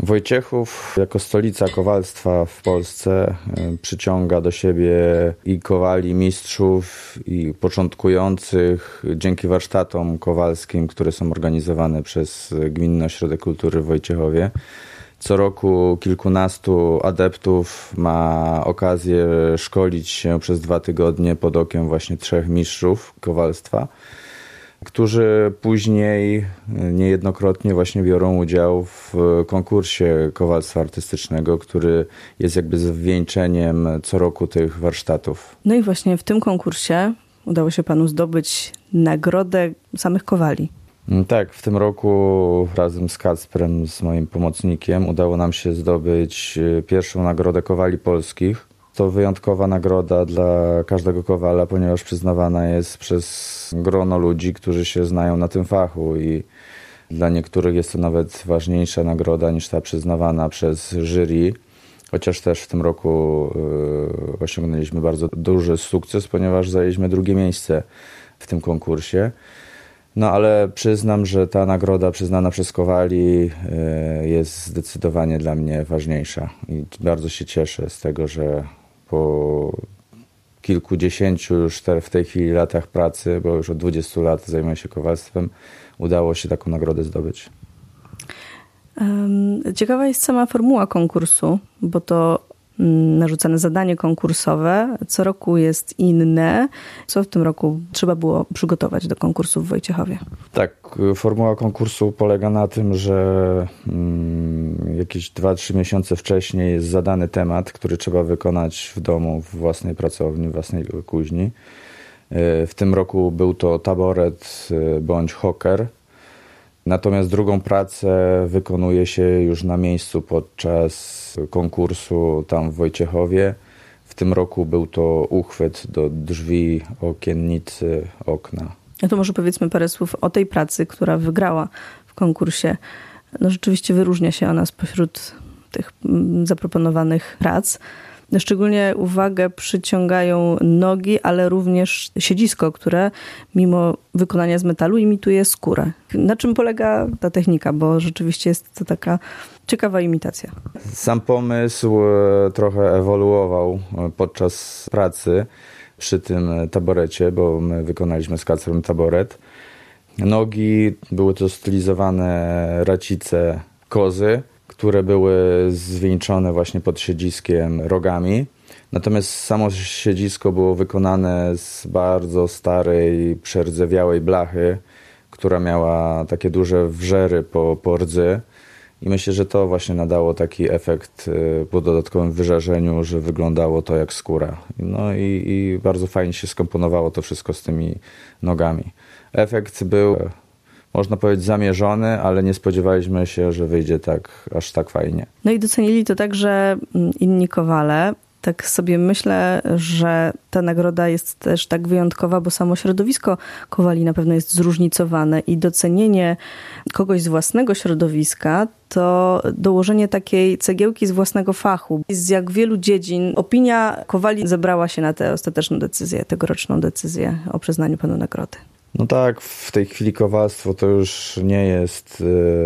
Wojciechów jako stolica kowalstwa w Polsce przyciąga do siebie i kowali, mistrzów, i początkujących dzięki warsztatom kowalskim, które są organizowane przez Gminny Ośrodek Kultury w Wojciechowie. Co roku kilkunastu adeptów ma okazję szkolić się przez 2 tygodnie pod okiem właśnie 3 mistrzów kowalstwa, którzy później niejednokrotnie właśnie biorą udział w konkursie kowalstwa artystycznego, który jest jakby zwieńczeniem co roku tych warsztatów. No i właśnie w tym konkursie udało się panu zdobyć nagrodę samych kowali. Tak, w tym roku razem z Kacprem, z moim pomocnikiem, udało nam się zdobyć pierwszą nagrodę kowali polskich. To wyjątkowa nagroda dla każdego kowala, ponieważ przyznawana jest przez grono ludzi, którzy się znają na tym fachu i dla niektórych jest to nawet ważniejsza nagroda niż ta przyznawana przez jury. Chociaż też w tym roku osiągnęliśmy bardzo duży sukces, ponieważ zajęliśmy 2. miejsce w tym konkursie. No ale przyznam, że ta nagroda przyznana przez kowali jest zdecydowanie dla mnie ważniejsza i bardzo się cieszę z tego, że po kilkudziesięciu już w tej chwili latach pracy, bo już od 20 lat zajmuję się kowalstwem, udało się taką nagrodę zdobyć. Ciekawa jest sama formuła konkursu, bo to narzucane zadanie konkursowe co roku jest inne. Co w tym roku trzeba było przygotować do konkursu w Wojciechowie? Tak, formuła konkursu polega na tym, że jakieś 2-3 miesiące wcześniej jest zadany temat, który trzeba wykonać w domu, w własnej pracowni, w własnej kuźni. W tym roku był to taboret bądź hoker. Natomiast drugą pracę wykonuje się już na miejscu podczas konkursu tam w Wojciechowie. W tym roku był to uchwyt do drzwi, okiennicy, okna. No to może powiedzmy parę słów o tej pracy, która wygrała w konkursie. No rzeczywiście wyróżnia się ona spośród tych zaproponowanych prac. Szczególnie uwagę przyciągają nogi, ale również siedzisko, które mimo wykonania z metalu imituje skórę. Na czym polega ta technika? Bo rzeczywiście jest to taka ciekawa imitacja. Sam pomysł trochę ewoluował podczas pracy przy tym taborecie, bo my wykonaliśmy z Kacprem taboret. Nogi były to stylizowane racice kozy, które były zwieńczone właśnie pod siedziskiem rogami. Natomiast samo siedzisko było wykonane z bardzo starej, przerdzewiałej blachy, która miała takie duże wrzery po rdzy. I myślę, że to właśnie nadało taki efekt po dodatkowym wyżarzeniu, że wyglądało to jak skóra. No i bardzo fajnie się skomponowało to wszystko z tymi nogami. Efekt był, można powiedzieć, zamierzony, ale nie spodziewaliśmy się, że wyjdzie aż tak fajnie. No i docenili to także inni kowale. Tak sobie myślę, że ta nagroda jest też tak wyjątkowa, bo samo środowisko kowali na pewno jest zróżnicowane i docenienie kogoś z własnego środowiska to dołożenie takiej cegiełki z własnego fachu. Z jak wielu dziedzin opinia kowali zebrała się na tę ostateczną decyzję, tegoroczną decyzję o przyznaniu panu nagrody. No tak, w tej chwili kowalstwo to już nie jest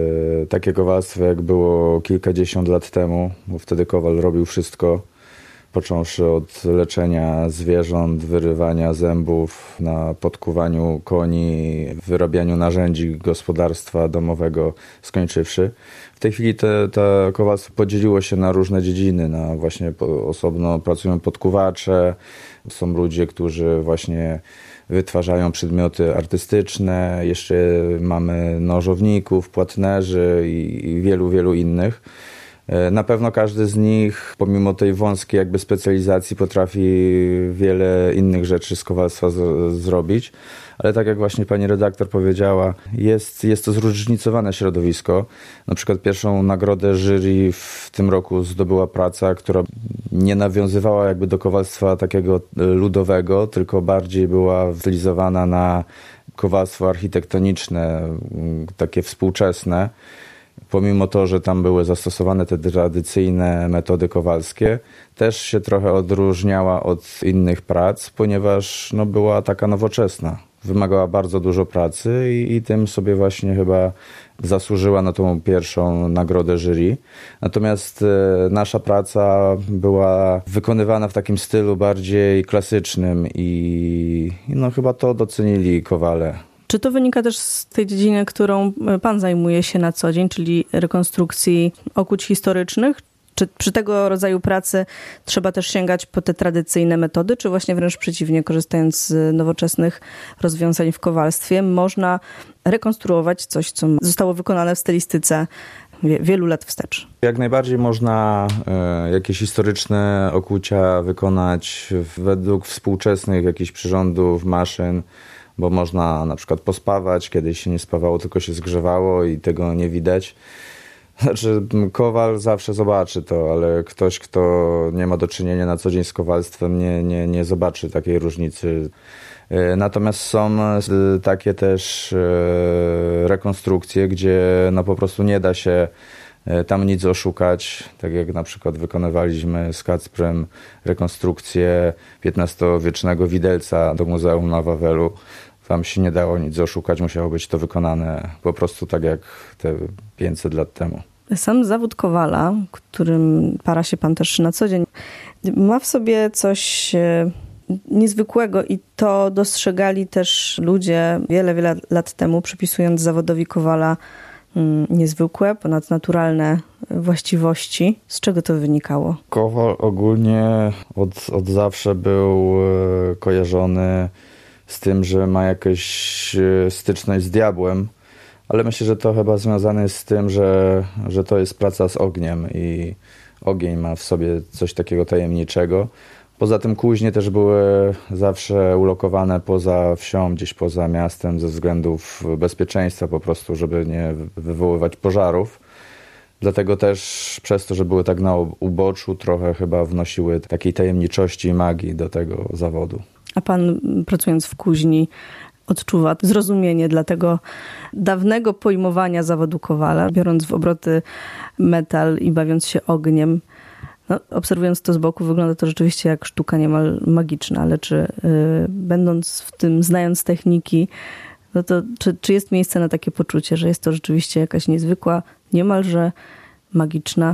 takie kowalstwo, jak było kilkadziesiąt lat temu, bo wtedy kowal robił wszystko, począwszy od leczenia zwierząt, wyrywania zębów, na podkuwaniu koni, wyrabianiu narzędzi gospodarstwa domowego, skończywszy. W tej chwili to kowalstwo podzieliło się na różne dziedziny. Właśnie osobno pracują podkuwacze, są ludzie, którzy właśnie wytwarzają przedmioty artystyczne, jeszcze mamy nożowników, płatnerzy i wielu innych. Na pewno każdy z nich, pomimo tej wąskiej jakby specjalizacji, potrafi wiele innych rzeczy z kowalstwa zrobić, ale tak jak właśnie pani redaktor powiedziała, jest to zróżnicowane środowisko. Na przykład pierwszą nagrodę jury w tym roku zdobyła praca, która nie nawiązywała jakby do kowalstwa takiego ludowego, tylko bardziej była stylizowana na kowalstwo architektoniczne, takie współczesne. Pomimo to, że tam były zastosowane te tradycyjne metody kowalskie, też się trochę odróżniała od innych prac, ponieważ była taka nowoczesna. wymagała bardzo dużo pracy i tym sobie właśnie chyba zasłużyła na tą pierwszą nagrodę jury. Natomiast nasza praca była wykonywana w takim stylu bardziej klasycznym i no chyba to docenili kowale. Czy to wynika też z tej dziedziny, którą pan zajmuje się na co dzień, czyli rekonstrukcji okuć historycznych? Czy przy tego rodzaju pracy trzeba też sięgać po te tradycyjne metody, czy właśnie wręcz przeciwnie, korzystając z nowoczesnych rozwiązań w kowalstwie, można rekonstruować coś, co zostało wykonane w stylistyce wielu lat wstecz? Jak najbardziej można jakieś historyczne okucia wykonać według współczesnych jakichś przyrządów, maszyn, bo można na przykład pospawać, kiedyś się nie spawało, tylko się zgrzewało i tego nie widać. Znaczy, kowal zawsze zobaczy to, ale ktoś, kto nie ma do czynienia na co dzień z kowalstwem, nie zobaczy takiej różnicy. Natomiast są takie też rekonstrukcje, gdzie no po prostu nie da się tam nic oszukać. Tak jak na przykład wykonywaliśmy z Kacprem rekonstrukcję XV-wiecznego widelca do Muzeum na Wawelu. Tam się nie dało nic oszukać, musiało być to wykonane po prostu tak jak te 500 lat temu. Sam zawód kowala, którym para się pan też na co dzień, ma w sobie coś niezwykłego i to dostrzegali też ludzie wiele lat temu, przypisując zawodowi kowala niezwykłe, ponadnaturalne właściwości. Z czego to wynikało? Kowal ogólnie od zawsze był kojarzony z tym, że ma jakąś styczność z diabłem, ale myślę, że to chyba związane jest z tym, że to jest praca z ogniem i ogień ma w sobie coś takiego tajemniczego. Poza tym kuźnie też były zawsze ulokowane poza wsią, gdzieś poza miastem ze względów bezpieczeństwa po prostu, żeby nie wywoływać pożarów. Dlatego też przez to, że były tak na uboczu, trochę chyba wnosiły takiej tajemniczości i magii do tego zawodu. A pan, pracując w kuźni, odczuwa zrozumienie dla tego dawnego pojmowania zawodu kowala, biorąc w obroty metal i bawiąc się ogniem. No, obserwując to z boku, wygląda to rzeczywiście jak sztuka niemal magiczna, ale czy będąc w tym, znając techniki, no to czy jest miejsce na takie poczucie, że jest to rzeczywiście jakaś niezwykła, niemalże magiczna,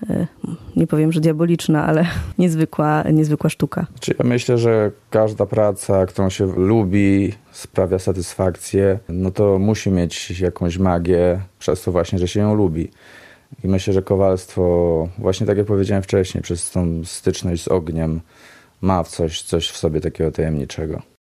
nie powiem, że diaboliczna, ale niezwykła sztuka? Ja myślę, że każda praca, którą się lubi, sprawia satysfakcję, no to musi mieć jakąś magię przez to właśnie, że się ją lubi. I myślę, że kowalstwo, właśnie tak jak powiedziałem wcześniej, przez tą styczność z ogniem ma coś w sobie takiego tajemniczego.